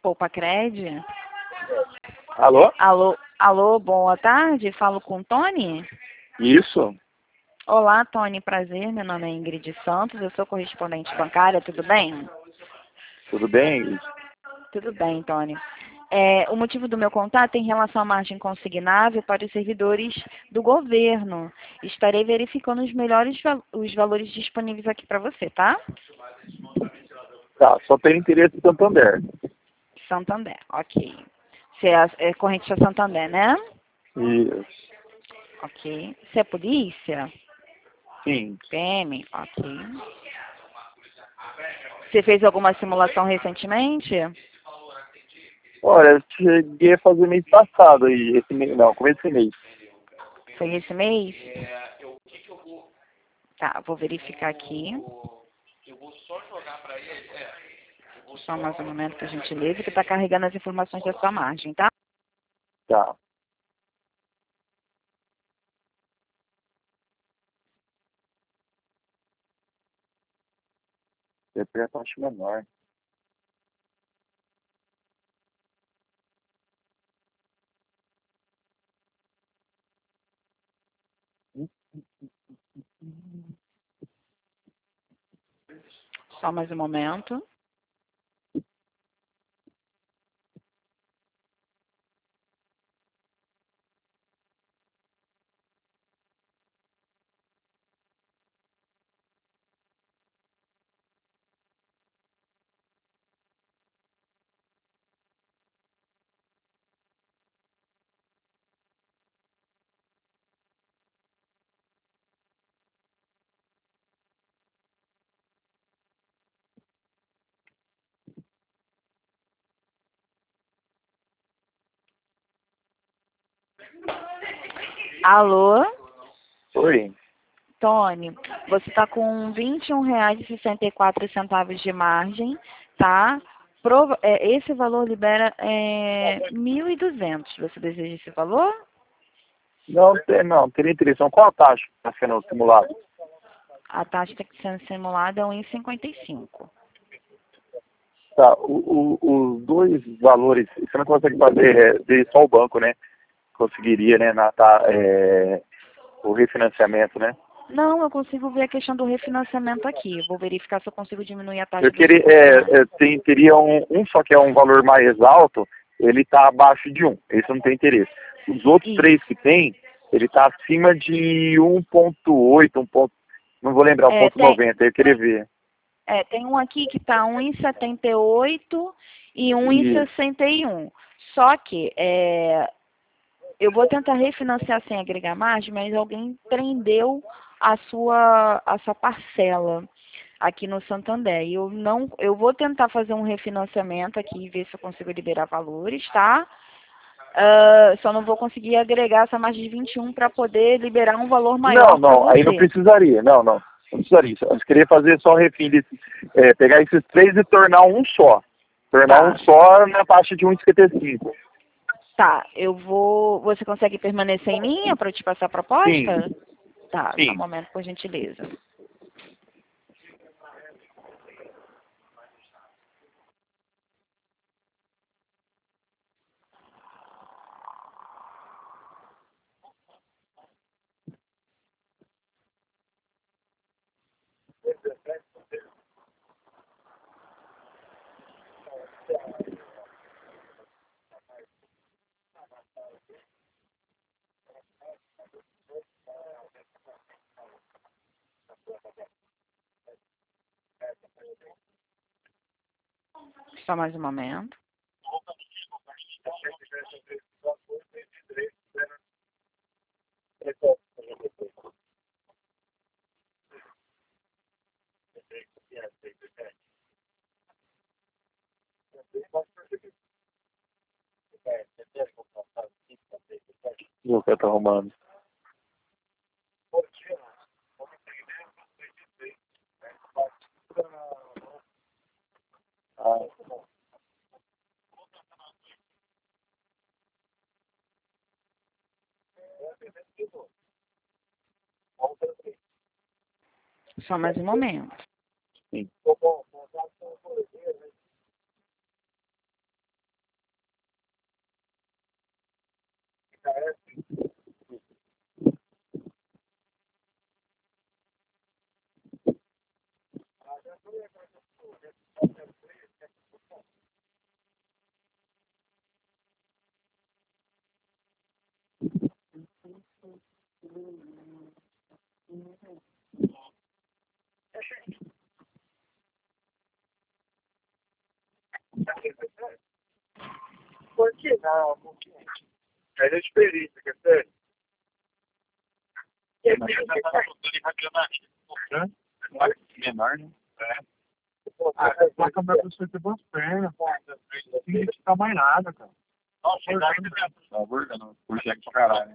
Poupacred? Alô? Alô, boa tarde, falo com o Tony? Isso? Olá, Tony, prazer, meu nome é Ingrid Santos, eu sou correspondente bancária, tudo bem? Tudo bem? Tudo bem, Tony. O motivo do meu contato é em relação à margem consignável para os servidores do governo. Estarei verificando os valores disponíveis aqui para você, tá? Tá, só tem interesse em Santander. Santander, ok. Você é corrente da Santander, né? Isso. Ok. Você é polícia? Sim. PM? Ok. Você fez alguma simulação recentemente? Olha, eu cheguei a fazer mês passado aí, esse mês, não, começo desse mês. Foi esse mês? Tá, vou verificar aqui. Só mais um momento, por gentileza, que está carregando as informações da sua margem, tá? Tá. Eu peguei a taxa menor. Só mais um momento. Alô? Oi. Tony, você está com R$ 21,64 de margem, tá? Esse valor libera 1.200. Você deseja esse valor? Não, teria interesse. Qual a taxa que está sendo simulada? A taxa que está sendo simulada é 1,55. Tá, os dois valores, você não consegue fazer só o banco, né? Conseguiria, né, o refinanciamento, né? Não, eu consigo ver a questão do refinanciamento aqui. Vou verificar se eu consigo diminuir a taxa Eu do seu queria, financiamento. teria um só que é um valor mais alto, ele está abaixo de 1. Esse não tem interesse. Os outros Isso. três que tem, ele está acima de 1,8, não vou lembrar, É, 1,90, eu queria ver. tem um aqui que está 1,78 e E, 1,61. Só que eu vou tentar refinanciar sem agregar margem, mas alguém prendeu a sua parcela aqui no Santander. E eu vou tentar fazer um refinanciamento aqui e ver se eu consigo liberar valores, tá? Só não vou conseguir agregar essa margem de 21 para poder liberar um valor maior para aí não você. precisaria, não precisaria. Eu queria fazer só refim, pegar esses três e tornar um só. Tornar um Tá, só na taxa de 1,55. tá. Você consegue permanecer em linha para eu te passar a Sim, proposta? Tá, só um sim. momento, por gentileza. Só mais um momento. O que eu tô arrumando. Ah, Só mais um momento. sim. Por que não? É de experiência, quer dizer? É menor, né? A câmera pra você ter duas pernas, pô. Não tem que ficar mais nada, cara. Não, burga não. Puxa aqui pra caralho.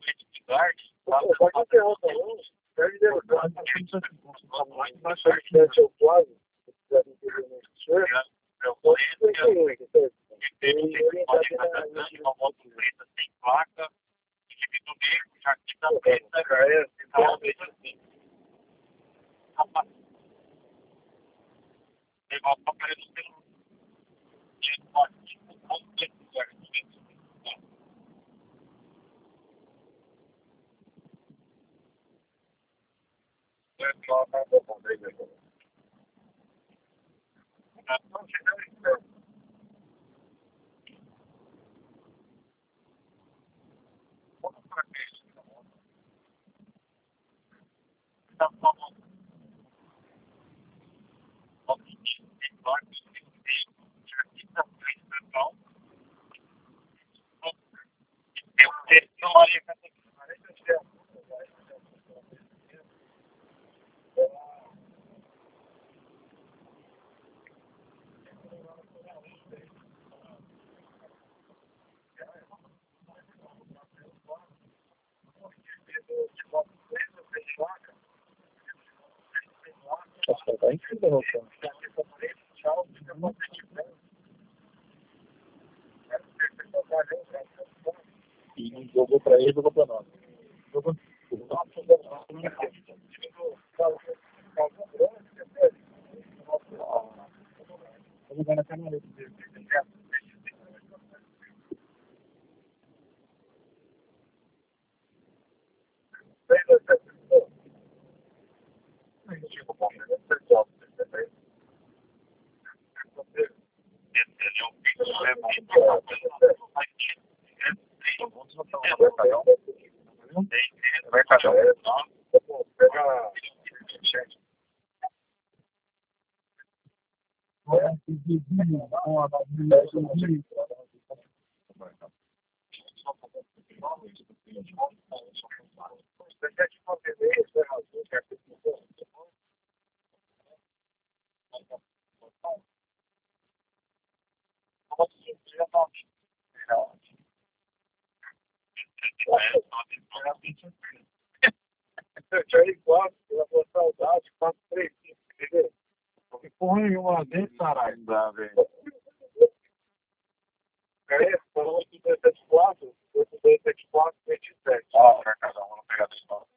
Nossa, tá incrível, não, cara. E não jogou pra ele, jogou pra nós. Jogou. Vou jogar na câmera dele. Que porra nenhuma lá dentro, caralho. Não dá, velho. Falou 874, 874, 27. Ó, pra cada um, vou pegar dos nossos.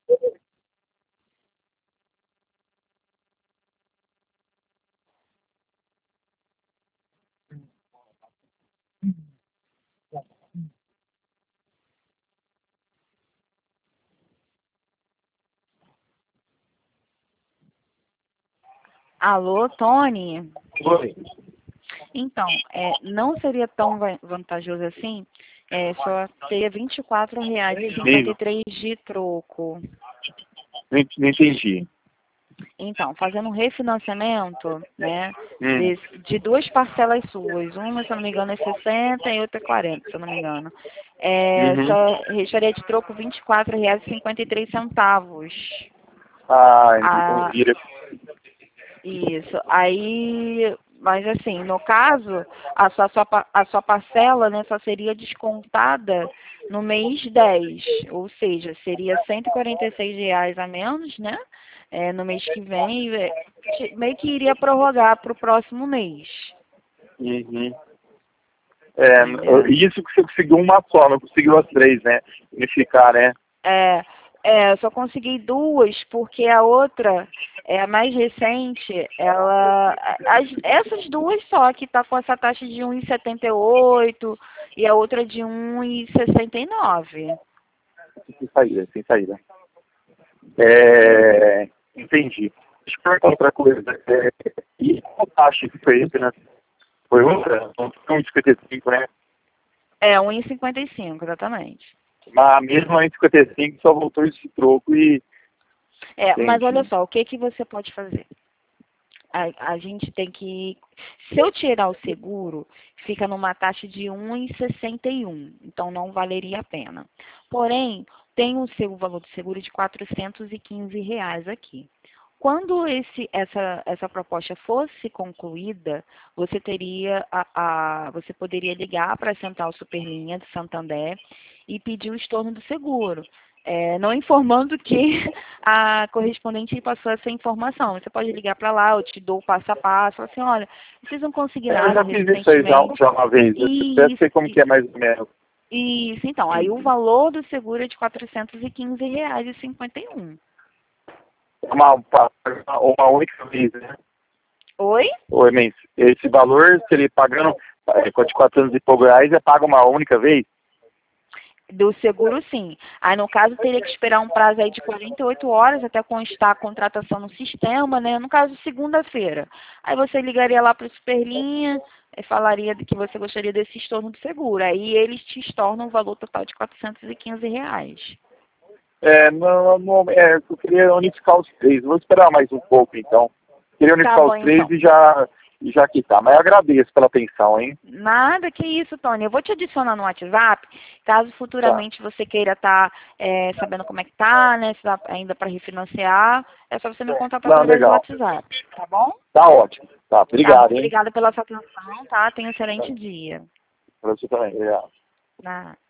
Alô, Tony? Oi. Então, não seria tão vantajoso assim, só teria R$24,53 de troco. Não entendi. Então, fazendo um refinanciamento, né, de duas parcelas suas, uma, se eu não me engano, é 60 e outra é 40, se eu não me engano. Só restaria de troco R$24,53. Ah, então Isso. Aí, mas assim, no caso, a sua parcela, né, só seria descontada no mês 10, ou seja, seria R$146 a menos, né? No mês que vem, meio que iria prorrogar para o próximo mês. Uhum. Isso que você conseguiu uma só, não conseguiu as três, né? Unificar, né? Eu só consegui duas, porque a outra, a mais recente, essas duas só, que está com essa taxa de 1,78 e a outra de 1,69. Sem saída. Entendi. Deixa eu perguntar outra coisa. E qual taxa que foi esse, né? Foi outra? Então, 1,55, né? 1,55, exatamente. Mas mesmo a 1,55 só voltou esse troco e... Mas olha só, o que você pode fazer? a gente tem que... Se eu tirar o seguro, fica numa taxa de 1,61. Então, não valeria a pena. Porém, tem o valor do seguro de R$ 415 aqui. Quando essa proposta fosse concluída, você teria você poderia ligar para a Central Superlinha de Santander e pedir o estorno do seguro. Não informando que a correspondente passou essa informação. Você pode ligar para lá, eu te dou o passo a passo, falar assim, olha, precisam conseguir Eu nada já fiz isso aí já uma vez. Deve ser como que é mais ou menos. Isso, então. Aí o valor do seguro é de R$ 415,51. Uma única vez, né? Oi? Oi, Mendes. Esse valor, se ele pagando de 400 e poucos reais, é pago uma única vez? Do seguro, sim. Aí, no caso, teria que esperar um prazo aí de 48 horas até constar a contratação no sistema, né? No caso, segunda-feira. Aí você ligaria lá para o Superlinha e falaria que você gostaria desse estorno do seguro. Aí eles te estornam o valor total de R$ 415. Eu queria unificar os três. Vou esperar mais um pouco, então. Queria unificar Tá bom, os três então. e já quitar. Mas eu agradeço pela atenção, hein? Nada, que isso, Tony. Eu vou te adicionar no WhatsApp, caso futuramente você queira estar sabendo como é que tá, né? Se dá ainda para refinanciar, é só você me contatar Não, através do legal. WhatsApp, tá bom? Tá ótimo. Tá, Tá bom, obrigado, hein? obrigada pela sua atenção, tá? Tenha um excelente dia. Pra você também, obrigado. Nada.